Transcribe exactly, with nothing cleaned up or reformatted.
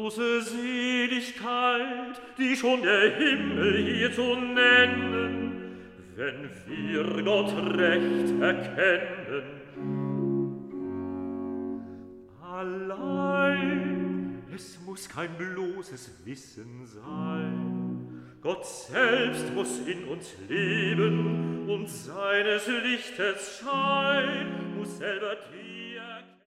große Seligkeit, die schon der Himmel hier zu nennen, wenn wir Gott recht erkennen. Allein, es muss kein bloßes Wissen sein. Gott selbst muss in uns leben und seines Lichtes Schein muss selber tief